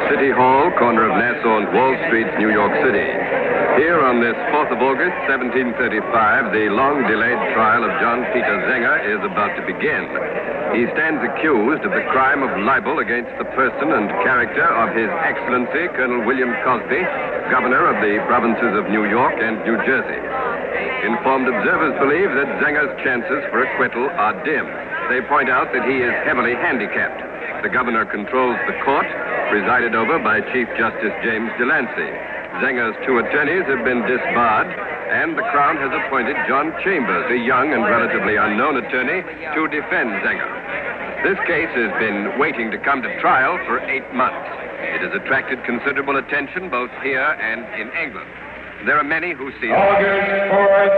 City Hall, corner of Nassau and Wall Street, New York City. Here on this 4th of August, 1735, the long-delayed trial of John Peter Zenger is about to begin. He stands accused of the crime of libel against the person and character of His Excellency, Colonel William Cosby, Governor of the provinces of New York and New Jersey. Informed observers believe that Zenger's chances for acquittal are dim. They point out that he is heavily handicapped. The governor controls the court, presided over by Chief Justice James Delancey. Zenger's two attorneys have been disbarred, and the Crown has appointed John Chambers, a young and relatively unknown attorney, to defend Zenger. This case has been waiting to come to trial for 8 months. It has attracted considerable attention both here and in England. There are many who see August 4th,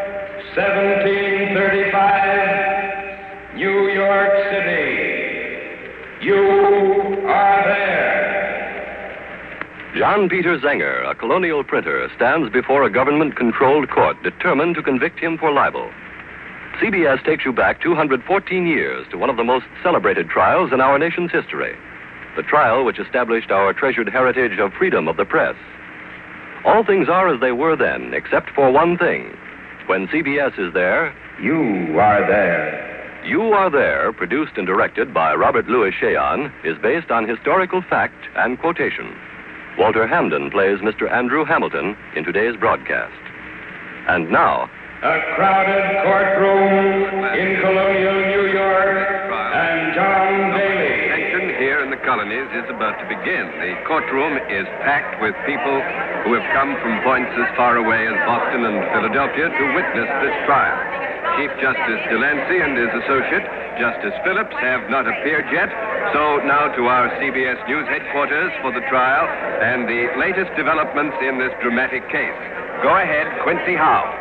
1735, New York City. You are there. John Peter Zenger, a colonial printer, stands before a government-controlled court determined to convict him for libel. CBS takes you back 214 years to one of the most celebrated trials in our nation's history, the trial which established our treasured heritage of freedom of the press. All things are as they were then, except for one thing. When CBS is there, You are there. You Are There, produced and directed by Robert Louis Cheon, is based on historical fact and quotation. Walter Hamden plays Mr. Andrew Hamilton in today's broadcast. And now, a crowded courtroom in colonial New York, and John Bailey. Action here in the colonies is about to begin. The courtroom is packed with people who have come from points as far away as Boston and Philadelphia to witness this trial. Chief Justice Delancey and his associate, Justice Phillips, have not appeared yet. So now to our CBS News headquarters for the trial and the latest developments in this dramatic case. Go ahead, Quincy Howe.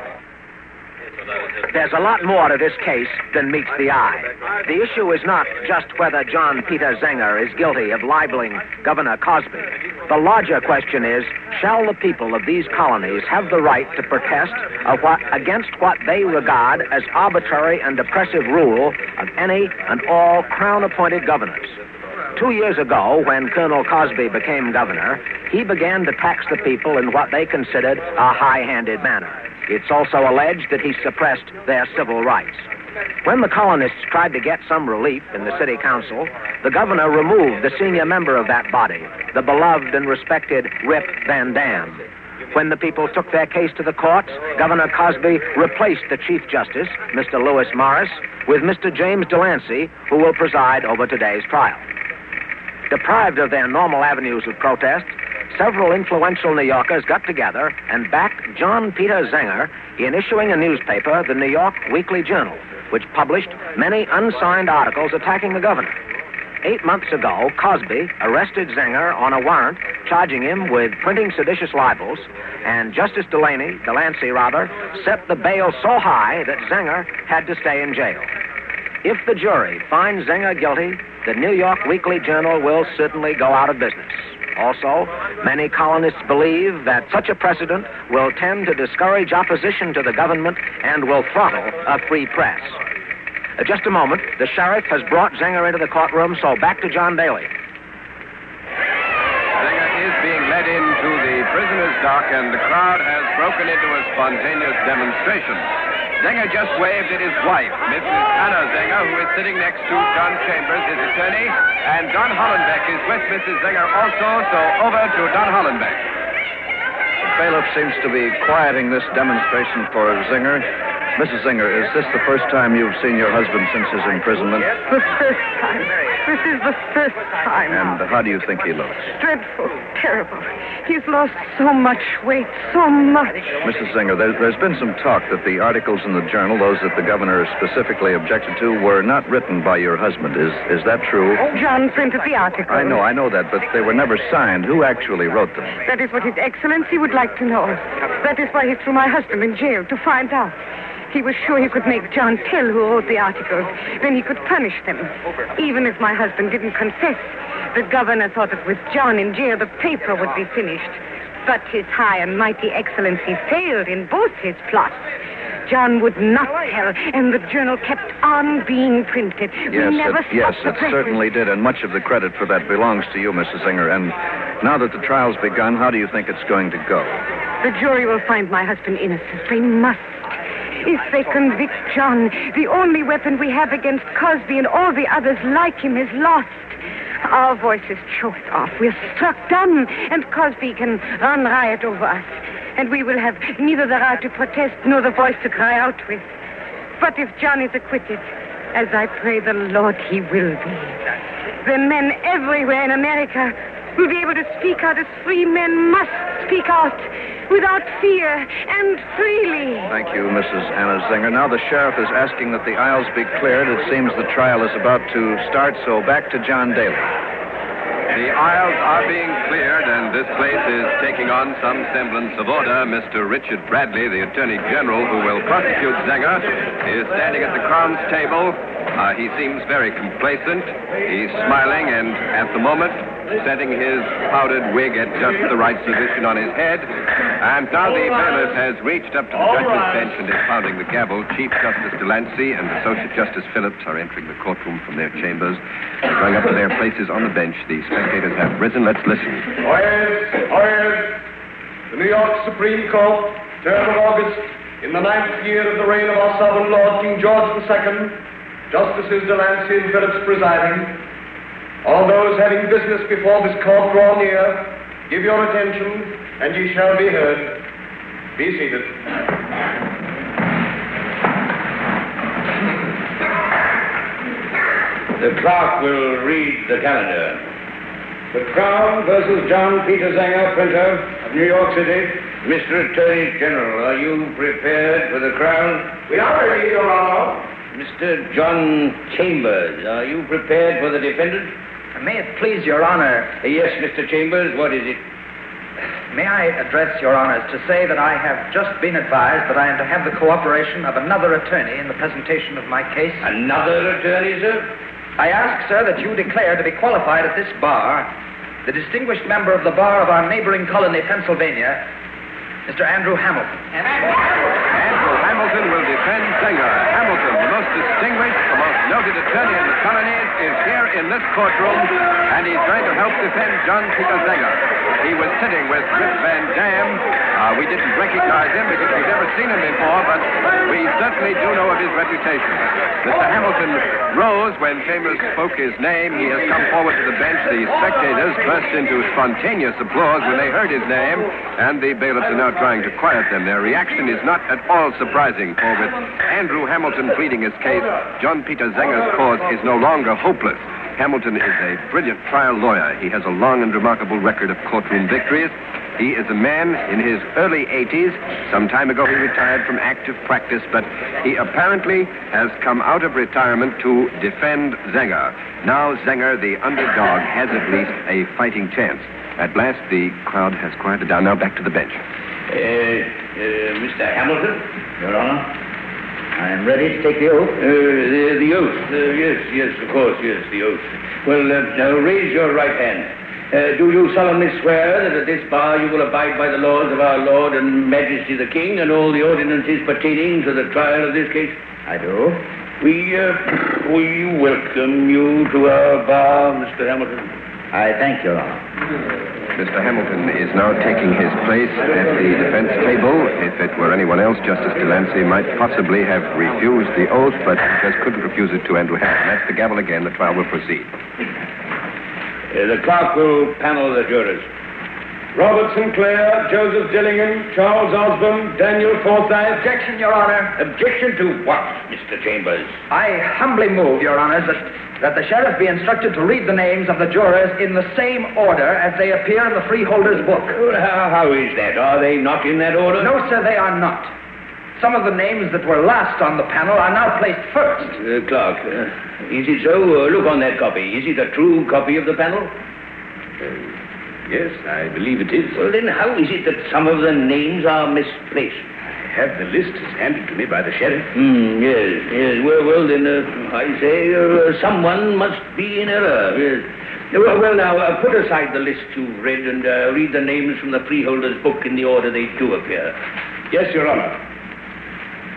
There's a lot more to this case than meets the eye. The issue is not just whether John Peter Zenger is guilty of libeling Governor Cosby. The larger question is, shall the people of these colonies have the right to protest against what they regard as arbitrary and oppressive rule of any and all Crown-appointed governors? 2 years ago, when Colonel Cosby became governor, he began to tax the people in what they considered a high-handed manner. It's also alleged that he suppressed their civil rights. When the colonists tried to get some relief in the city council, the governor removed the senior member of that body, the beloved and respected Rip Van Dam. When the people took their case to the courts, Governor Cosby replaced the Chief Justice, Mr. Lewis Morris, with Mr. James Delancey, who will preside over today's trial. Deprived of their normal avenues of protest, several influential New Yorkers got together and backed John Peter Zenger in issuing a newspaper, the New York Weekly Journal, which published many unsigned articles attacking the governor. 8 months ago, Cosby arrested Zenger on a warrant charging him with printing seditious libels, and Justice Delancey set the bail so high that Zenger had to stay in jail. If the jury finds Zenger guilty, the New York Weekly Journal will certainly go out of business. Also, many colonists believe that such a precedent will tend to discourage opposition to the government and will throttle a free press. Just a moment, the sheriff has brought Zenger into the courtroom, so back to John Bailey. Zenger is being led into the prisoner's dock, and the crowd has broken into a spontaneous demonstration. Zenger just waved at his wife, Mrs. Anna Zenger, who is sitting next to John Chambers, his attorney, and Don Hollenbeck is with Mrs. Zenger also, so over to Don Hollenbeck. The bailiff seems to be quieting this demonstration for Zenger. Mrs. Zenger, is this the first time you've seen your husband since his imprisonment? The first time. This is the first time. And how do you think he looks? Dreadful. Terrible. He's lost so much weight. So much. Mrs. Zenger, there's been some talk that the articles in the journal, those that the governor specifically objected to, were not written by your husband. Is that true? Oh, John printed the articles. I know that, but they were never signed. Who actually wrote them? That is what His Excellency would like to know. That is why he threw my husband in jail, to find out. He was sure he could make John tell who wrote the articles. Then he could punish them. Even if my husband didn't confess, the governor thought that with John in jail, the paper would be finished. But His High and Mighty Excellency failed in both his plots. John would not tell, and the journal kept on being printed. Yes, it certainly did, and much of the credit for that belongs to you, Mrs. Zinger. And now that the trial's begun, how do you think it's going to go? The jury will find my husband innocent. They must. If they convict John, the only weapon we have against Cosby and all the others like him is lost. Our voices choked off. We're struck dumb, and Cosby can run riot over us. And we will have neither the right to protest nor the voice to cry out with. But if John is acquitted, as I pray the Lord he will be, then men everywhere in America will be able to speak out as free men must speak out, without fear and freely. Thank you, Mrs. Anna Zinger. Now the sheriff is asking that the aisles be cleared. It seems the trial is about to start, so back to John Daly. The aisles are being cleared, and this place is taking on some semblance of order. Mr. Richard Bradley, the Attorney General who will prosecute Zenger, is standing at the Crown's table. He seems very complacent. He's smiling and, at the moment, setting his powdered wig at just the right position on his head. And now the bailiff has reached up to the judge's bench and is pounding the gavel. Chief Justice Delancey and Associate Justice Phillips are entering the courtroom from their chambers. They're going up to their places on the bench. The spectators have risen. Let's listen. Quiet. The New York Supreme Court, term of August, in the 9th year of the reign of our sovereign Lord King George II, Justices Delancey and Phillips presiding. All those having business before this court draw near, give your attention, and ye shall be heard. Be seated. The clerk will read the calendar. The Crown versus John Peter Zenger, printer of New York City. Mr. Attorney General, are you prepared for the Crown? We are ready, Your Honor. Mr. John Chambers, are you prepared for the defendant? May it please Your Honor. Yes, Mr. Chambers, what is it? May I address Your Honors to say that I have just been advised that I am to have the cooperation of another attorney in the presentation of my case. Another attorney, sir? I ask, sir, that you declare to be qualified at this bar the distinguished member of the bar of our neighboring colony, Pennsylvania, Mr. Andrew Hamilton. Andrew Hamilton will defend Zenger. Hamilton, the most distinguished, the most noted attorney in the colonies, is here in this courtroom, and he's going to help defend John Peter Zenger. He was sitting with Rip Van Dam. We didn't recognize him because we've never seen him before, but we certainly do know of his reputation. Mr. Hamilton rose when Chambers spoke his name. He has come forward to the bench. The spectators burst into spontaneous applause when they heard his name, and the bailiffs are now trying to quiet them. Their reaction is not at all surprising, for with Andrew Hamilton pleading his case, John Peter Zenger's cause is no longer hopeless. Hamilton is a brilliant trial lawyer. He has a long and remarkable record of courtroom victories. He is a man in his early 80s. Some time ago he retired from active practice, but he apparently has come out of retirement to defend Zenger. Now Zenger, the underdog, has at least a fighting chance. At last, the crowd has quieted down. Now back to the bench. Mr. Hamilton? Your Honor, I am ready to take the oath. The oath. Yes, of course, yes, the oath. Well, now raise your right hand. Do you solemnly swear that at this bar you will abide by the laws of our Lord and Majesty the King and all the ordinances pertaining to the trial of this case? I do. We welcome you to our bar, Mr. Hamilton. I thank you, Your Honor. Mr. Hamilton is now taking his place at the defense table. If it were anyone else, Justice Delancey might possibly have refused the oath, but he just couldn't refuse it to Andrew Hamilton. That's the gavel again. The trial will proceed. The clerk will panel the jurors. Robert Sinclair, Joseph Dillingham, Charles Osborne, Daniel Forsyth. Objection, Your Honor. Objection to what, Mr. Chambers? I humbly move, Your Honors, that the sheriff be instructed to read the names of the jurors in the same order as they appear in the freeholder's book. How is that? Are they not in that order? No, sir, they are not. Some of the names that were last on the panel are now placed first. Clerk, is it so? Look on that copy. Is it a true copy of the panel? Yes, I believe it is. Well, then how is it that some of the names are misplaced? I have the list handed to me by the sheriff. Yes. Well, then, I say someone must be in error. Yes. Well, now, put aside the list you've read and read the names from the freeholder's book in the order they do appear. Yes, Your Honor.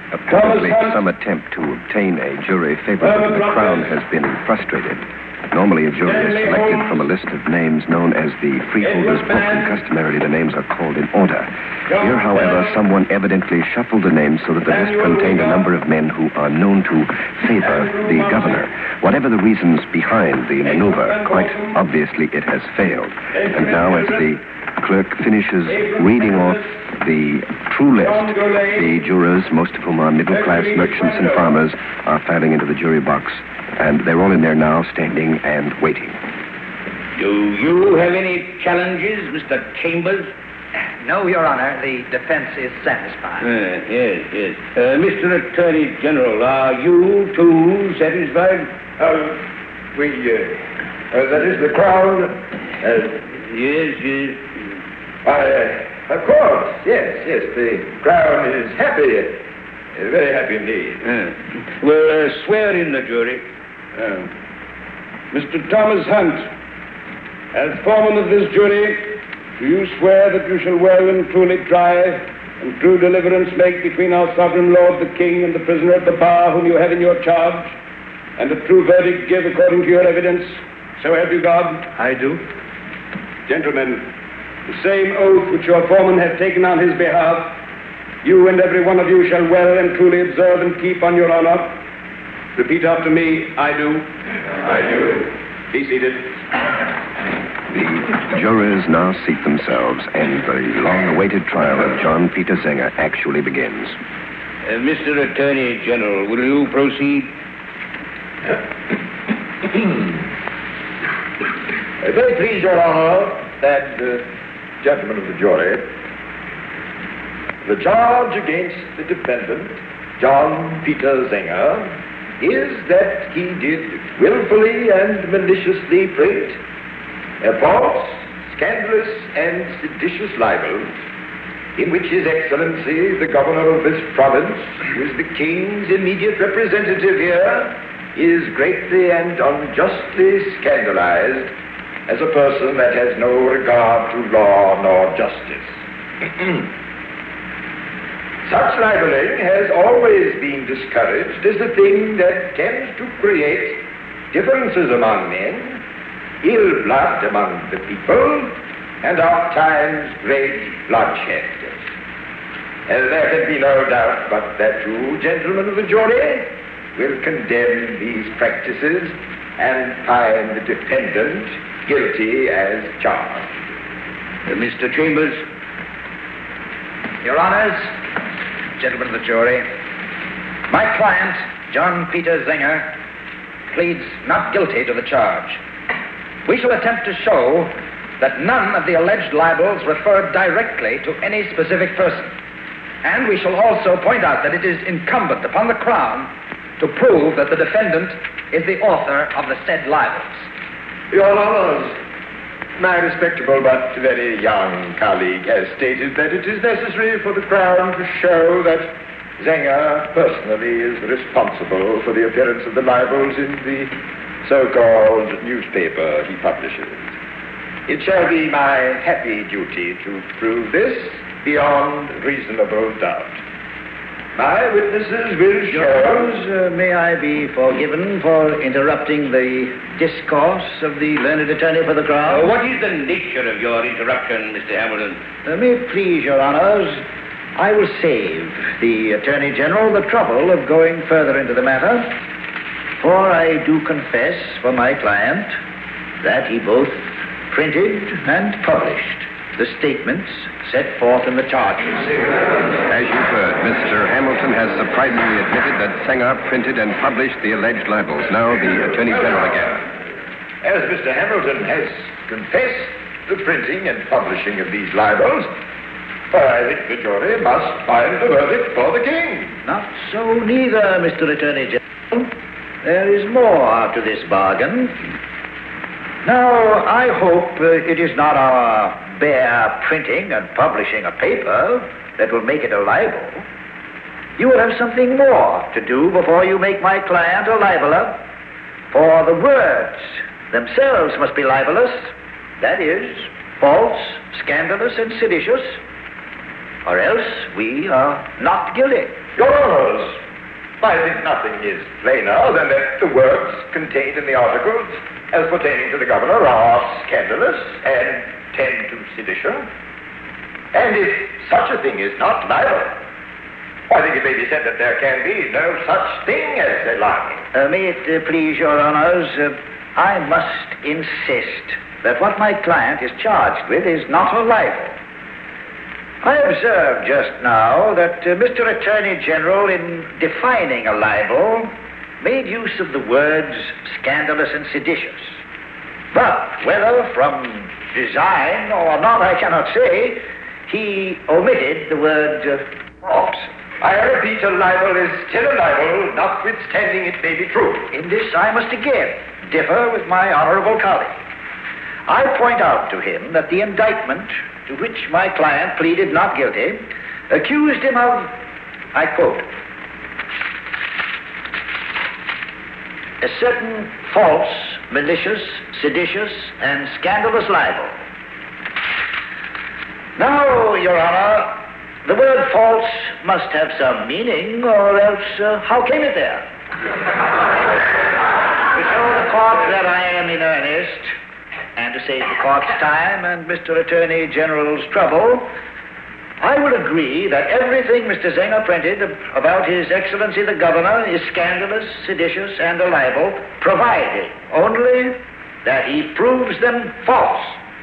Apparently, some attempt to obtain a jury favorable to the Crown has been frustrated. Normally, a jury is selected from a list of names known as the Freeholders' Book, and customarily the names are called in order. Here, however, someone evidently shuffled the names so that the list contained a number of men who are known to favor the governor. Whatever the reasons behind the maneuver, quite obviously it has failed. And now, as the clerk finishes reading off the true list, the jurors, most of whom are middle-class merchants and farmers, are filing into the jury box. And they're all in there now, standing and waiting. Do you have any challenges, Mr. Chambers? No, Your Honor. The defense is satisfied. Yes. Mr. Attorney General, are you too satisfied? That is the Crown. Yes. Of course, yes. The Crown is happy. Very happy indeed. Well, swear in the jury. Mr. Thomas Hunt, as foreman of this jury, do you swear that you shall well and truly try and true deliverance make between our sovereign lord the king and the prisoner at the bar whom you have in your charge, and a true verdict give according to your evidence? So help you God? I do. Gentlemen, the same oath which your foreman has taken on his behalf, you and every one of you shall well and truly observe and keep on your honor. Repeat after me, I do. I do. Be seated. The jurors now seat themselves, and the long-awaited trial of John Peter Zenger actually begins. Mr. Attorney General, will you proceed? Very pleased, Your Honor, that, gentlemen of the jury, the charge against the defendant, John Peter Zenger, is that he did willfully and maliciously print false, scandalous, and seditious libels, in which His Excellency, the Governor of this province, who is the King's immediate representative here, is greatly and unjustly scandalized as a person that has no regard to law nor justice. Such libeling has always been discouraged as a thing that tends to create differences among men, ill blood among the people, and oftentimes great bloodshed. There can be no doubt but that you, gentlemen of the jury, will condemn these practices and find the defendant guilty as charged. Mr. Chambers? Your Honors, gentlemen of the jury, my client, John Peter Zenger, pleads not guilty to the charge. We shall attempt to show that none of the alleged libels refer directly to any specific person. And we shall also point out that it is incumbent upon the Crown to prove that the defendant is the author of the said libels. Your Honors, my respectable but very young colleague has stated that it is necessary for the Crown to show that Zenger personally is responsible for the appearance of the libels in the so-called newspaper he publishes. It shall be my happy duty to prove this beyond reasonable doubt. My witnesses will show... may I be forgiven for interrupting the discourse of the learned attorney for the Crown? What is the nature of your interruption, Mr. Hamilton? May it please your honors, I will save the Attorney General the trouble of going further into the matter, for I do confess for my client that he both printed and published the statements set forth in the charges. As you've heard, Mr. Hamilton has surprisingly admitted that Zenger printed and published the alleged libels. Now the Attorney General again. As Mr. Hamilton has confessed the printing and publishing of these libels, I think the jury must find the verdict for the King. Not so neither, Mr. Attorney General. There is more to this bargain. Now, I hope it is not our bare printing and publishing a paper that will make it a libel. You will have something more to do before you make my client a libeler, for the words themselves must be libelous, that is, false, scandalous, and seditious, or else we are not guilty. Your Honors, I think nothing is plainer than that the words contained in the articles as pertaining to the governor are scandalous and tend to sedition. And if such a thing is not libel, I think it may be said that there can be no such thing as a libel. May it please your honors, I must insist that what my client is charged with is not a libel. I observed just now that Mr. Attorney General, in defining a libel, made use of the words scandalous and seditious. But whether from design or not, I cannot say, he omitted the word false. I repeat, a libel is still a libel, notwithstanding it may be true. In this I must again differ with my honorable colleague. I point out to him that the indictment to which my client pleaded not guilty accused him of, I quote, a certain false, malicious, seditious, and scandalous libel. Now, Your Honor, the word false must have some meaning, or else how came it there? To show the court that I am in earnest, and to save the court's time and Mr. Attorney General's trouble, I would agree that everything Mr. Zenger printed about His Excellency the Governor is scandalous, seditious, and a libel, provided only that he proves them false.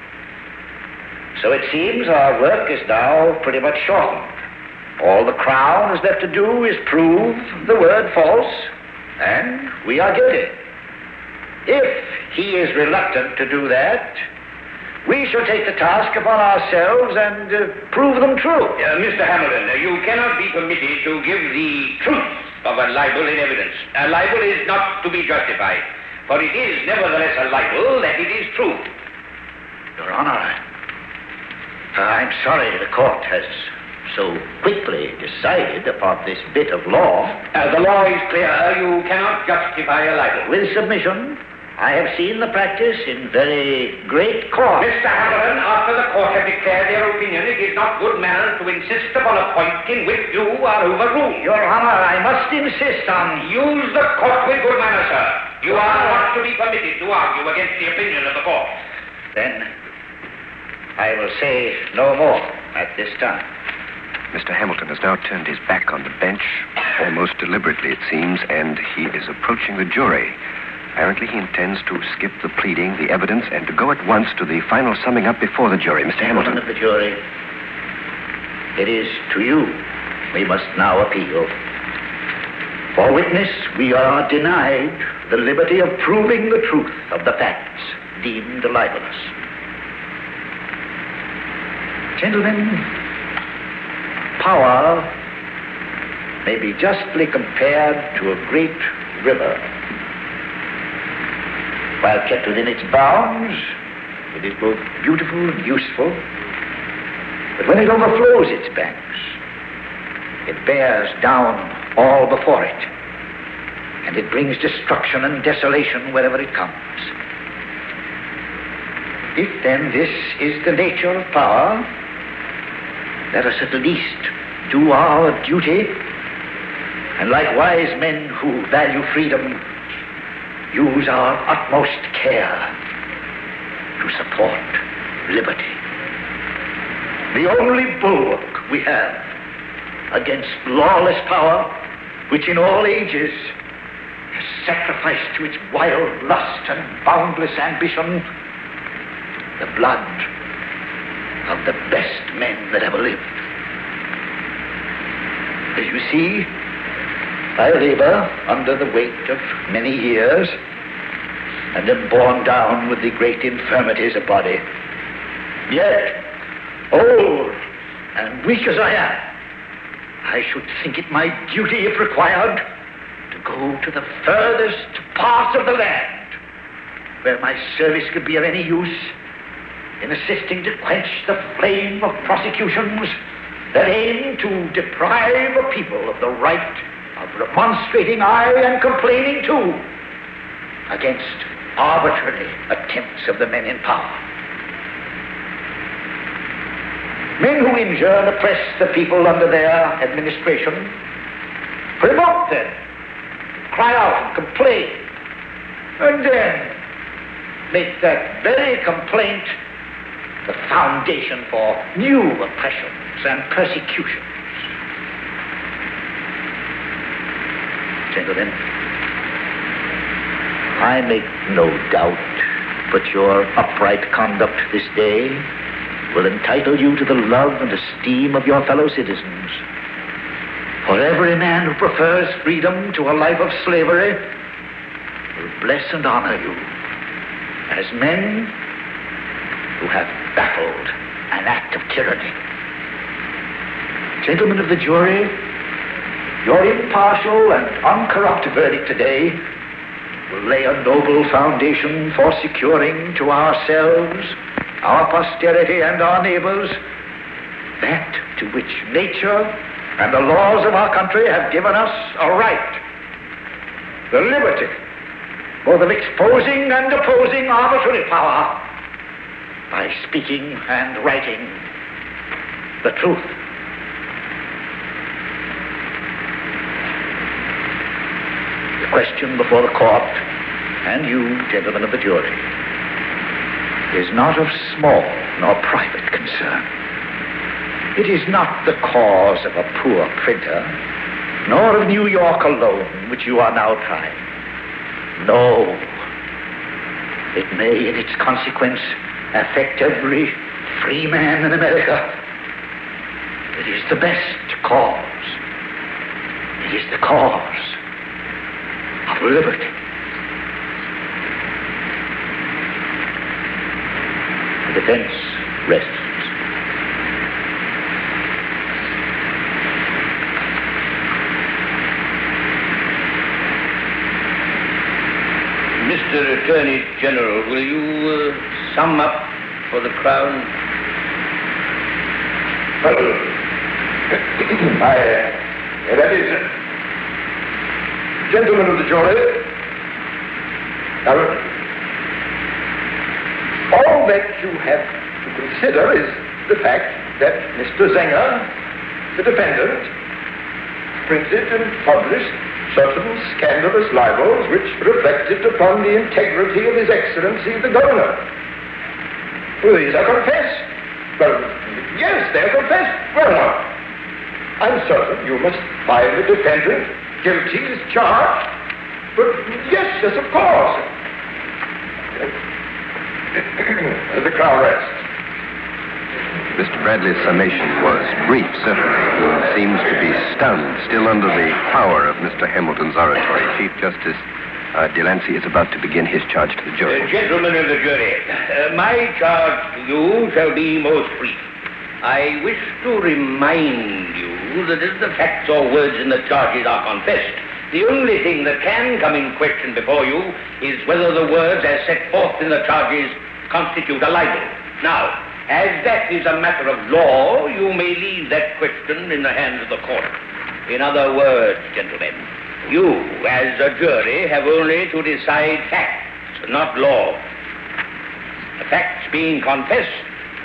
So it seems our work is now pretty much shortened. All the Crown is left to do is prove the word false, and we are guilty. If he is reluctant to do that, we shall take the task upon ourselves and prove them true. Mr. Hamilton, you cannot be permitted to give the truth of a libel in evidence. A libel is not to be justified, for it is nevertheless a libel that it is true. Your Honor, I'm sorry the court has so quickly decided upon this bit of law. The law is clear. You cannot justify a libel. With submission, I have seen the practice in very great court. Mr. Hamilton, after the court have declared their opinion, it is not good manners to insist upon a point in which you are overruled. Your Honor, I must insist on... Use the court with good manners, sir. You are not to be permitted to argue against the opinion of the court. Then I will say no more at this time. Mr. Hamilton has now turned his back on the bench, almost deliberately it seems, and he is approaching the jury. Apparently he intends to skip the pleading, the evidence, and to go at once to the final summing up before the jury. Mr. Hamilton. Gentlemen of the jury, it is to you we must now appeal. For witness, we are denied the liberty of proving the truth of the facts deemed libelous. Gentlemen, power may be justly compared to a great river. While kept within its bounds, it is both beautiful and useful. But when it overflows its banks, it bears down all before it, and it brings destruction and desolation wherever it comes. If then this is the nature of power, let us at least do our duty, and like wise men who value freedom, use our utmost care to support liberty. The only bulwark we have against lawless power, which in all ages has sacrificed to its wild lust and boundless ambition the blood of the best men that ever lived. As you see, I labor under the weight of many years and am borne down with the great infirmities of body. Yet, old and weak as I am, I should think it my duty, if required, to go to the furthest parts of the land where my service could be of any use in assisting to quench the flame of prosecutions that aim to deprive a people of the right of remonstrating, aye, and complaining too, against arbitrary attempts of the men in power. Men who injure and oppress the people under their administration Provoke them. Cry out and complain. And then make that very complaint the foundation for new oppressions and persecutions. Gentlemen, I make no doubt but your upright conduct this day will entitle you to the love and esteem of your fellow citizens. For every man who prefers freedom to a life of slavery will bless and honor you as men who have baffled an act of tyranny. Gentlemen of the jury, your impartial and uncorrupt verdict today will lay a noble foundation for securing to ourselves, our posterity, and our neighbors that to which nature and the laws of our country have given us a right, the liberty, both of exposing and opposing arbitrary power by speaking and writing the truth. The question before the court, and you, gentlemen of the jury, is not of small nor private concern. It is not the cause of a poor printer, nor of New York alone, which you are now trying. No. It may, in its consequence, affect every free man in America. It is the best cause. It is the cause of liberty. The defense rests. Mr. Attorney General, will you sum up for the Crown? Well, that is, gentlemen of the jury, all that you have to consider is the fact that Mr. Zenger, the defendant, printed and published certain scandalous libels which reflected upon the integrity of His Excellency the Governor. Well, these are confessed. Well, yes, they're confessed. Well, now, I'm certain you must find the defendant guilty as charged. But yes, of course. The Crown rests. Mr. Bradley's summation was brief, certainly. He seems to be stunned, still under the power of Mr. Hamilton's oratory. Chief Justice Delancey is about to begin his charge to the jury. Gentlemen of the jury, my charge to you shall be most brief. I wish to remind you that as the facts or words in the charges are confessed, the only thing that can come in question before you is whether the words as set forth in the charges constitute a libel. Now, as that is a matter of law, you may leave that question in the hands of the court. In other words, gentlemen, you, as a jury, have only to decide facts, not law. The facts being confessed,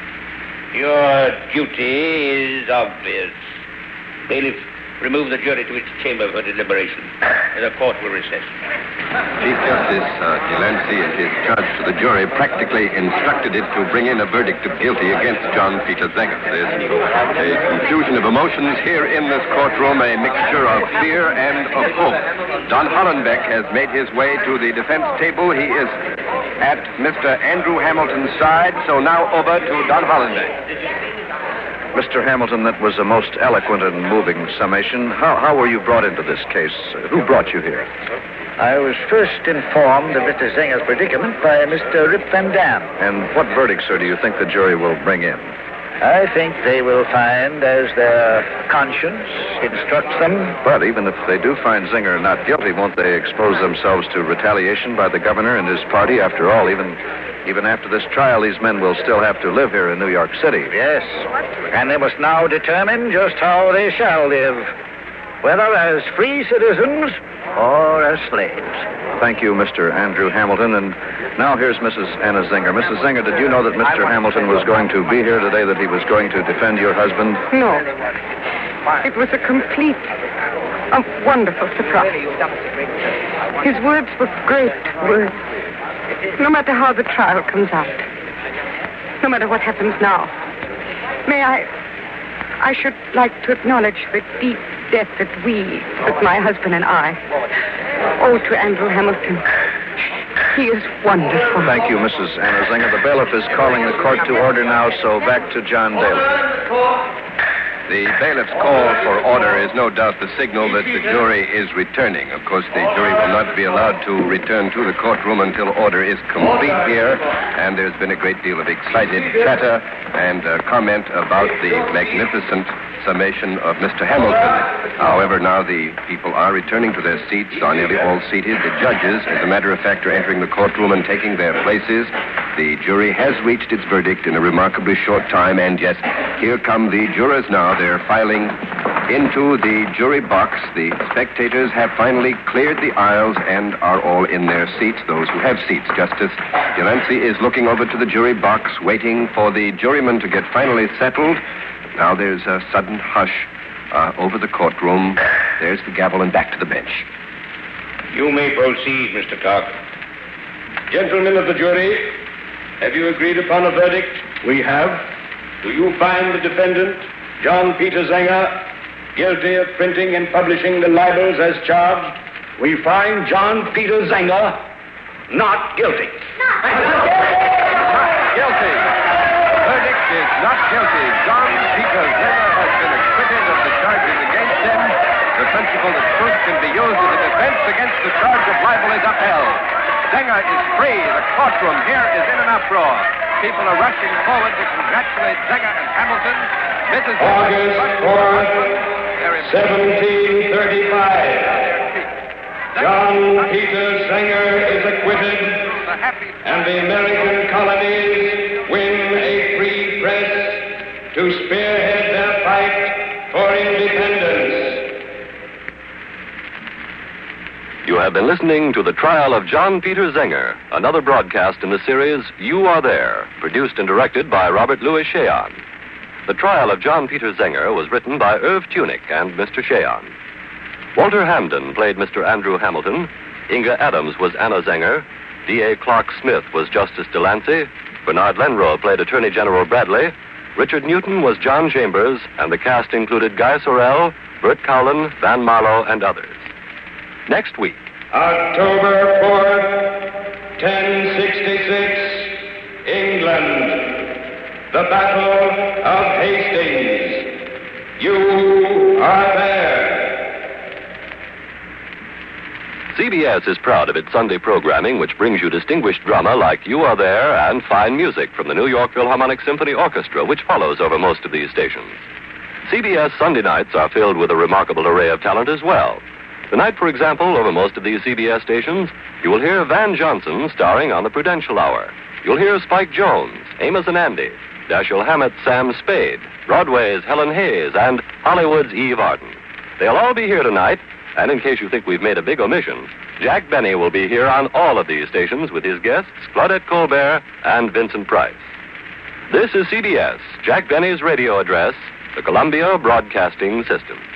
your duty is obvious. Bailiff, remove the jury to its chamber for deliberation. The court will recess. Chief Justice Delancey, in his charge to the jury, practically instructed it to bring in a verdict of guilty against John Peter Zenger. There's a confusion of emotions here in this courtroom, a mixture of fear and of hope. Don Hollenbeck has made his way to the defense table. He is at Mr. Andrew Hamilton's side, so now over to Don Hollenbeck. Mr. Hamilton, that was a most eloquent and moving summation. How were you brought into this case? Who brought you here? I was first informed of Mr. Zenger's predicament by Mr. Rip Van Dam. And what verdict, sir, do you think the jury will bring in? I think they will find as their conscience instructs them. But even if they do find Zenger not guilty, won't they expose themselves to retaliation by the governor and his party? After all, even after this trial, these men will still have to live here in New York City. Yes, and they must now determine just how they shall live, whether as free citizens or as slaves. Thank you, Mr. Andrew Hamilton. And now here's Mrs. Anna Zenger. Mrs. Zenger, did you know that Mr. Hamilton was going to be here today, that he was going to defend your husband? No. It was a complete A wonderful surprise. His words were great words. No matter how the trial comes out, no matter what happens now, I should like to acknowledge the deep debt that my husband and I, owe to Andrew Hamilton. He is wonderful. Thank you, Mrs. Anna Zenger. The bailiff is calling the court to order now, so back to John Daly. The bailiff's call for order is no doubt the signal that the jury is returning. Of course, the jury will not be allowed to return to the courtroom until order is complete here, and there's been a great deal of excited chatter and comment about the magnificent summation of Mr. Hamilton. However, now the people are returning to their seats, are nearly all seated. The judges, as a matter of fact, are entering the courtroom and taking their places. The jury has reached its verdict in a remarkably short time, and yes, here come the jurors now. They're filing into the jury box. The spectators have finally cleared the aisles and are all in their seats, those who have seats. Justice Delancey is looking over to the jury box, waiting for the jurymen to get finally settled. Now there's a sudden hush over the courtroom. There's the gavel and back to the bench. You may proceed, Mr. Clark. Gentlemen of the jury, have you agreed upon a verdict? We have. Do you find the defendant, John Peter Zenger, guilty of printing and publishing the libels as charged? We find John Peter Zenger not guilty. Not guilty. Verdict is not guilty. John Peter Zenger has been acquitted of the charges against him. The principle that truth can be used as a defense against the charge of libel is upheld. Zenger is free. The courtroom here is in an uproar. People are rushing forward to congratulate Zenger and Hamilton. Mrs. August 4th, 1735. John Peter Zenger is acquitted, and the American colonies win a free press to spearhead their fight for independence. You have been listening to the trial of John Peter Zenger, another broadcast in the series You Are There, produced and directed by Robert Louis Cheon. The trial of John Peter Zenger was written by Irv Tunick and Mr. Cheon. Walter Hamden played Mr. Andrew Hamilton. Inga Adams was Anna Zenger. D.A. Clark Smith was Justice Delancey. Bernard Lenrow played Attorney General Bradley. Richard Newton was John Chambers, and the cast included Guy Sorrell, Bert Cowlin, Van Marlowe, and others. Next week, October 4th, 1066, England, the Battle of Hastings. You are there. CBS is proud of its Sunday programming, which brings you distinguished drama like You Are There and fine music from the New York Philharmonic Symphony Orchestra, which follows over most of these stations. CBS Sunday nights are filled with a remarkable array of talent as well. Tonight, for example, over most of these CBS stations, you will hear Van Johnson starring on the Prudential Hour. You'll hear Spike Jones, Amos and Andy, Dashiell Hammett's Sam Spade, Broadway's Helen Hayes, and Hollywood's Eve Arden. They'll all be here tonight, and in case you think we've made a big omission, Jack Benny will be here on all of these stations with his guests, Claudette Colbert and Vincent Price. This is CBS, Jack Benny's radio address, the Columbia Broadcasting System.